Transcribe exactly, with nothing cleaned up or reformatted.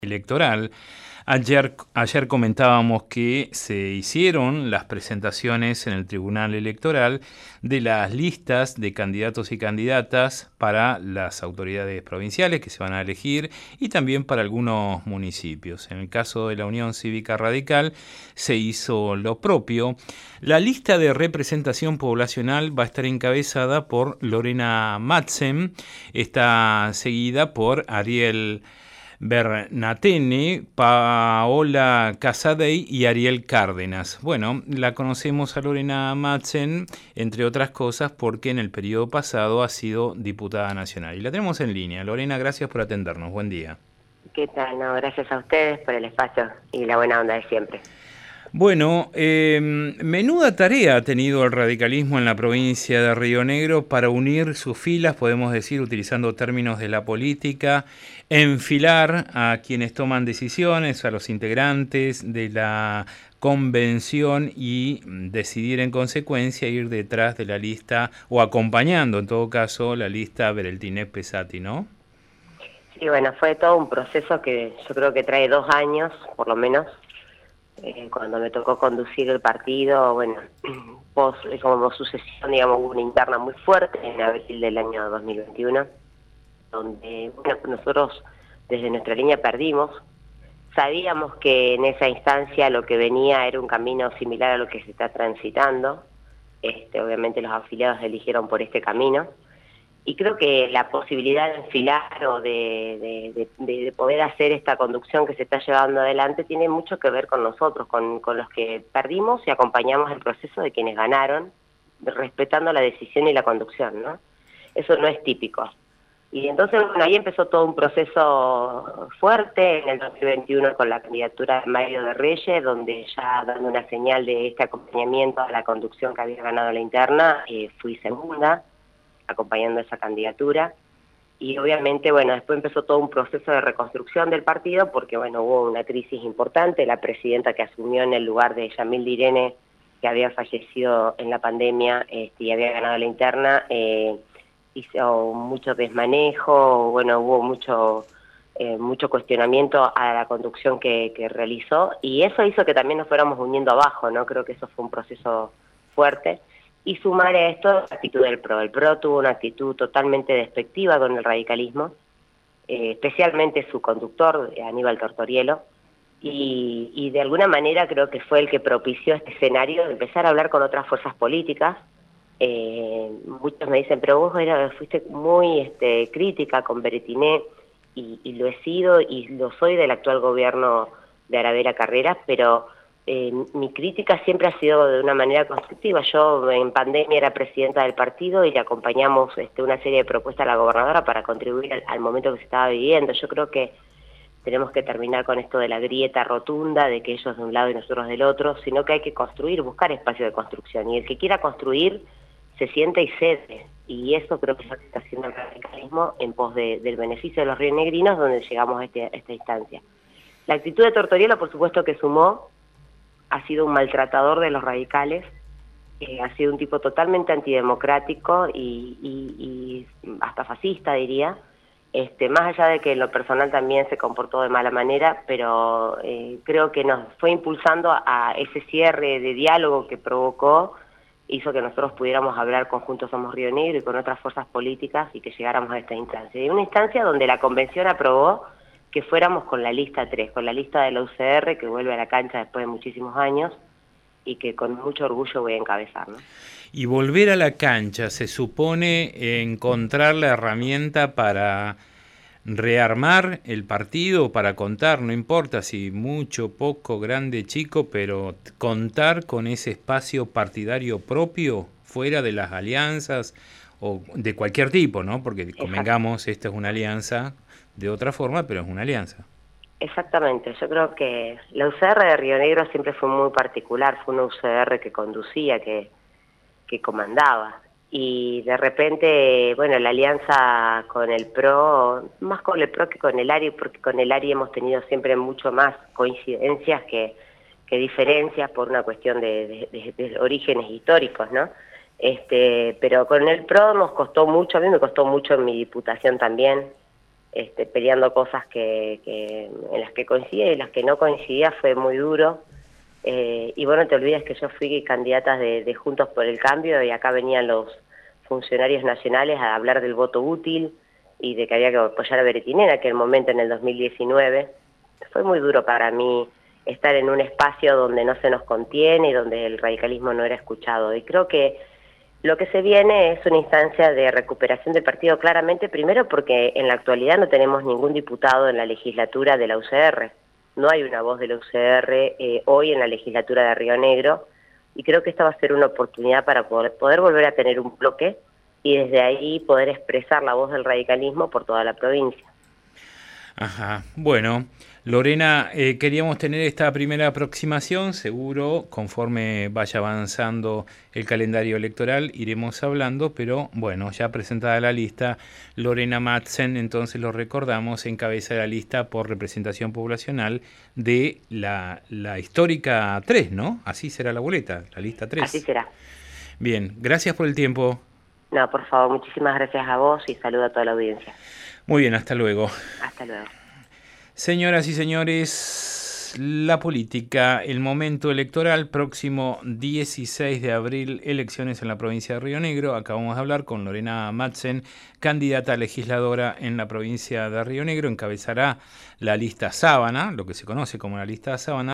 electoral. Ayer, ayer comentábamos que se hicieron las presentaciones en el Tribunal Electoral de las listas de candidatos y candidatas para las autoridades provinciales que se van a elegir y también para algunos municipios. En el caso de la Unión Cívica Radical se hizo lo propio. La lista de representación poblacional va a estar encabezada por Lorena Madsen, está seguida por Ariel Bernatene, Paola Casadei y Ariel Cárdenas. Bueno, la conocemos a Lorena Madsen, entre otras cosas, porque en el periodo pasado ha sido diputada nacional. Y la tenemos en línea. Lorena, gracias por atendernos. Buen día. ¿Qué tal? No, gracias a ustedes por el espacio y la buena onda de siempre. Bueno, eh, menuda tarea ha tenido el radicalismo en la provincia de Río Negro para unir sus filas, podemos decir, utilizando términos de la política, enfilar a quienes toman decisiones, a los integrantes de la convención y decidir en consecuencia ir detrás de la lista, o acompañando en todo caso la lista Bereltinec-Pesati, ¿no? Sí, bueno, fue todo un proceso que yo creo que trae dos años, por lo menos. Eh, cuando me tocó conducir el partido, bueno, pos, como sucesión, digamos, hubo una interna muy fuerte en abril del año dos mil veintiuno, donde bueno, nosotros desde nuestra línea perdimos. Sabíamos que en esa instancia lo que venía era un camino similar a lo que se está transitando. Este, obviamente los afiliados eligieron por este camino. Y creo que la posibilidad de enfilar o de, de, de, de poder hacer esta conducción que se está llevando adelante tiene mucho que ver con nosotros, con, con los que perdimos y acompañamos el proceso de quienes ganaron, respetando la decisión y la conducción, ¿no? Eso no es típico. Y entonces, bueno, ahí empezó todo un proceso fuerte en el dos mil veintiuno con la candidatura de Mario de Reyes, donde ya dando una señal de este acompañamiento a la conducción que había ganado la interna, eh, fui segunda, acompañando esa candidatura, y obviamente, bueno, después empezó todo un proceso de reconstrucción del partido, porque, bueno, hubo una crisis importante, la presidenta que asumió en el lugar de Yamil Direne, que había fallecido en la pandemia este, y había ganado la interna, eh, hizo mucho desmanejo, bueno, hubo mucho, eh, mucho cuestionamiento a la conducción que, que realizó, y eso hizo que también nos fuéramos uniendo abajo, ¿no? Creo que eso fue un proceso fuerte. Y sumar a esto la actitud del PRO. El PRO tuvo una actitud totalmente despectiva con el radicalismo, eh, especialmente su conductor, Aníbal Tortorielo, y, y de alguna manera creo que fue el que propició este escenario de empezar a hablar con otras fuerzas políticas. Eh, muchos me dicen, pero vos era, fuiste muy este, crítica con Bereltinec, y, y lo he sido y lo soy del actual gobierno de Aravera Carreras, pero Eh, mi crítica siempre ha sido de una manera constructiva. Yo en pandemia era presidenta del partido y le acompañamos este, una serie de propuestas a la gobernadora para contribuir al, al momento que se estaba viviendo. Yo creo que tenemos que terminar con esto de la grieta rotunda, de que ellos de un lado y nosotros del otro, sino que hay que construir, buscar espacio de construcción. Y el que quiera construir se siente y cede. Y eso creo que es lo que está haciendo el radicalismo en pos de, del beneficio de los rionegrinos, donde llegamos a, este, a esta instancia. La actitud de Tortorielo, por supuesto que sumó, ha sido un maltratador de los radicales, eh, ha sido un tipo totalmente antidemocrático y, y, y hasta fascista, diría, este, más allá de que en lo personal también se comportó de mala manera, pero eh, creo que nos fue impulsando a, a ese cierre de diálogo que provocó, hizo que nosotros pudiéramos hablar con Juntos Somos Río Negro y con otras fuerzas políticas y que llegáramos a esta instancia. Y una instancia donde la convención aprobó que fuéramos con la lista tres, con la lista de la U C R, que vuelve a la cancha después de muchísimos años, y que con mucho orgullo voy a encabezar, ¿no? Y volver a la cancha, ¿se supone encontrar la herramienta para rearmar el partido, para contar, no importa si mucho, poco, grande, chico, pero contar con ese espacio partidario propio, fuera de las alianzas, o de cualquier tipo, ¿no? Porque convengamos, esta es una alianza de otra forma, pero es una alianza. Exactamente, yo creo que la U C R de Río Negro siempre fue muy particular, fue una U C R que conducía, que, que comandaba, y de repente, bueno, la alianza con el PRO, más con el PRO que con el ARI, porque con el ARI hemos tenido siempre mucho más coincidencias que, que diferencias por una cuestión de, de, de, de orígenes históricos, ¿no? Este, pero con el PRO nos costó mucho, a mí me costó mucho en mi diputación también, este, peleando cosas que, que en las que coincidía y en las que no coincidía, fue muy duro. Eh, y bueno, te olvides que yo fui candidata de, de Juntos por el Cambio y acá venían los funcionarios nacionales a hablar del voto útil y de que había que apoyar a Beretina en aquel momento, en el dos mil diecinueve. Fue muy duro para mí estar en un espacio donde no se nos contiene y donde el radicalismo no era escuchado. Y creo que lo que se viene es una instancia de recuperación del partido, claramente, primero porque en la actualidad no tenemos ningún diputado en la legislatura de la U C R. No hay una voz de la U C R eh, hoy en la legislatura de Río Negro, y creo que esta va a ser una oportunidad para poder, poder volver a tener un bloque y desde ahí poder expresar la voz del radicalismo por toda la provincia. Ajá, bueno, Lorena, eh, queríamos tener esta primera aproximación, seguro conforme vaya avanzando el calendario electoral iremos hablando, pero bueno, ya presentada la lista, Lorena Madsen, entonces lo recordamos, encabeza la lista por representación poblacional de la, la histórica tres, ¿no? Así será la boleta, la lista tres. Así será. Bien, gracias por el tiempo. No, por favor, muchísimas gracias a vos y saludo a toda la audiencia. Muy bien, hasta luego. Hasta luego. Señoras y señores, la política, el momento electoral, próximo dieciséis de abril, elecciones en la provincia de Río Negro. Acabamos de hablar con Lorena Madsen, candidata a legisladora en la provincia de Río Negro. Encabezará la lista Sábana, lo que se conoce como la lista Sábana.